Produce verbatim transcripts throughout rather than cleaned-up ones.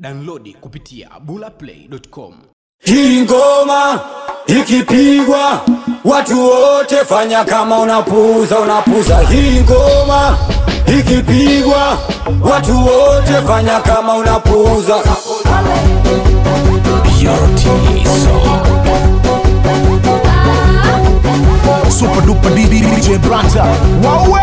Download kupitia bula play dot com. Hii ngoma ikipigwa watu wote fanya kama unapuza unapuza. Hii ngoma ikipigwa watu wote fanya kama unapuza. Super duper D J Branta. Wawe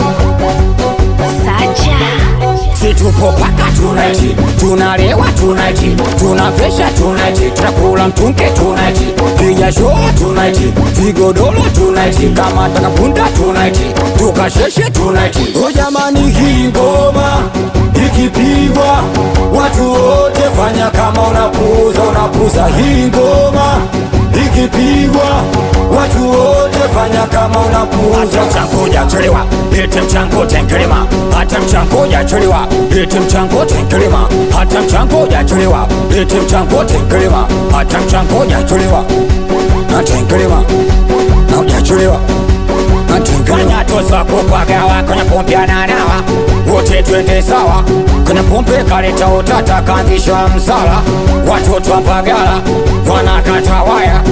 Sacha. Si tupo paka tunaiti, tunalewa tunaiti, tunafesha tunaiti, tunakula mtunke tunaiti, piga show tunaiti, vigodoro tunaiti, kama takapunda tunaiti, tukasheshe tunaiti. O jamani, hii ngoma ikipigwa watu wote fanya kama unapuza unapuza. Hii ngoma ikipigwa watu wote fanya kama unapuza. Hata mchangoja chelewa, ete mchango tenkelema. Hata mchangoja chelewa, ete mchango tenkelema. Hata mchangoja chelewa, ete mchango tenkelema. Hata mchangoja chelewa, na tenkelema, na hujachelewa, na tenkelema. Kanya tosa kupagawa, kwenye pompe ananawa, wote twende sawa. Kwenye pompe kaleta utata, kaanzisha msala. Watoto mpagala, wanakata waya.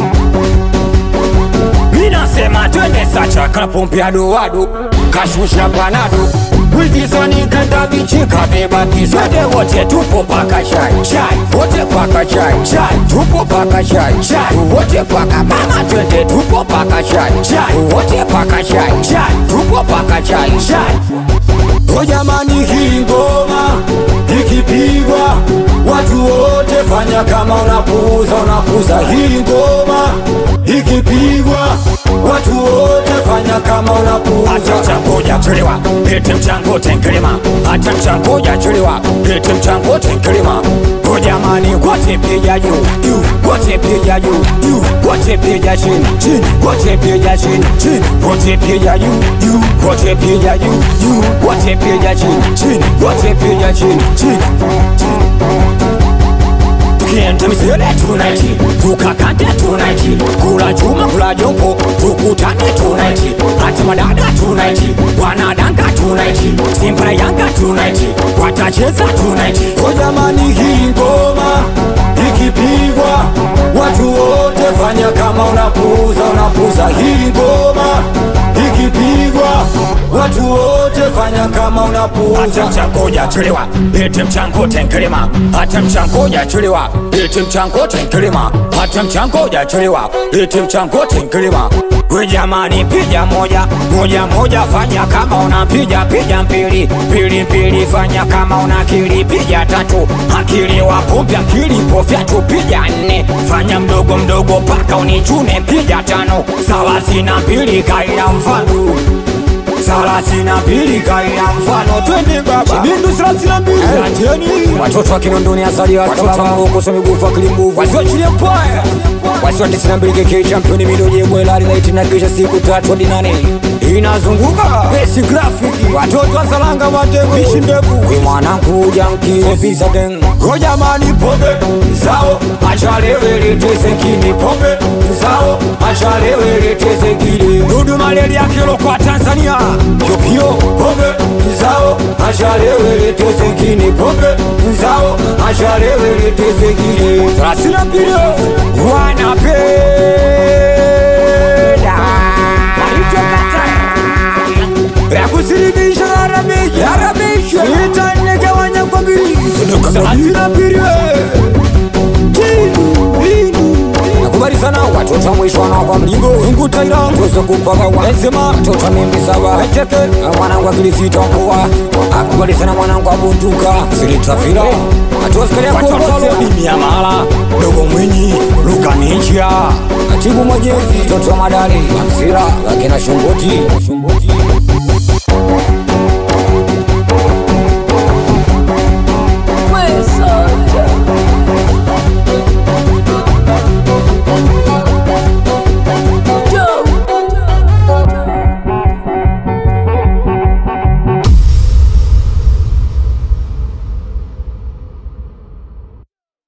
Minasema twende Sacha, kana pompe aduadu, kashusha panadu. Wizisani kanda bichi kabeba kizade. Wote tupo paka chai chai, wote paka chai chai, tupo paka chai chai, wote paka mama. Twende tupo paka chai chai, wote paka chai chai, tupo paka chai chai. O jamani, hii ngoma ikipigwa watu wote fanya kama unapuza unapuza. Hii ngoma ikipigwa watu wote fanya kama unapuza. Hata mchangoja chelewa, ete mchango tenkelema. Hata mchangoja chelewa, ete mchango tenkelema. O jamani, wote piga juu juu, wote piga juu juu, wote piga chini chini, wote piga chini chini, wote piga juu juu, wote piga juu juu, wote piga chini chini, wote piga chini chini chini. Tukienda misele tunaiti, tukakande tunaiti, kula chuma kula jompo, tukutane tunaiti. Hata madada tunaiti, wanadanga tunaiti, Simba na Yanga tunaiti, watacheza tunaiti. O jamani, hii ngoma ikipigwa watu wote fanya kama unapuza unapuza. Hii ngoma ikipigwa watu wote fanya kama unapuza. Hata mchangoja chelewa, ete mchango tenkelema. Hata mchangoja chelewa, ete mchango tenkelema. Hata mchangoja chelewa, ete mchango tenkelema. We jamani, pija moja moja moja, fanya kama unapiga piga mbili mbili mbili, fanya kama unakili piga tatu, akili wa pombe akili pofya tu piga nne, fanya mdogo mdogo paka unichune piga tano, thelathini na mbili kaila mfano, thelathini na mbili kaila mfano. Twende baba bindu thelathini na mbili ateni. Watoto wa Kinondoni asaliwa watoto wa Moko migufa kilimbuvu, wasiochilie poa wasiwa tisini na mbili keke championi midoje mwelari na itina kisha siku tatu hadi nane inazunguka besi grafiki. Watoto wa Salanga watego ishi ndefu, we mwanangu janki ofisa den. O jamani, pombe zao achalewe letese kini, pombe zao achalewe letese kini. Dudu malaria kilo kwa Tanzania Yopio, pombe zao achalewe letese kini, pombe zao achalewe letese kini. thelathini na mbili wanapenda ya kusiribisha harameji harameji itanege wanya kwa mbili thelathini na mbili. Nakubali sana watoto wa mwisho wana kwa mlingo Zunguta ila tuzo kupaga wazema. Watoto wa mimbi saba Echeke mwanangu wa kilisita mkua. Akubali sana mwanangu wa bunduka Silitrafila Atuwaskalia kwa watoto dimi ya mala Dogo Mwinyi Luka Ninja Atibu Mwajezi Toto wa Madali Mamsira Lakina Shumboti Shumboti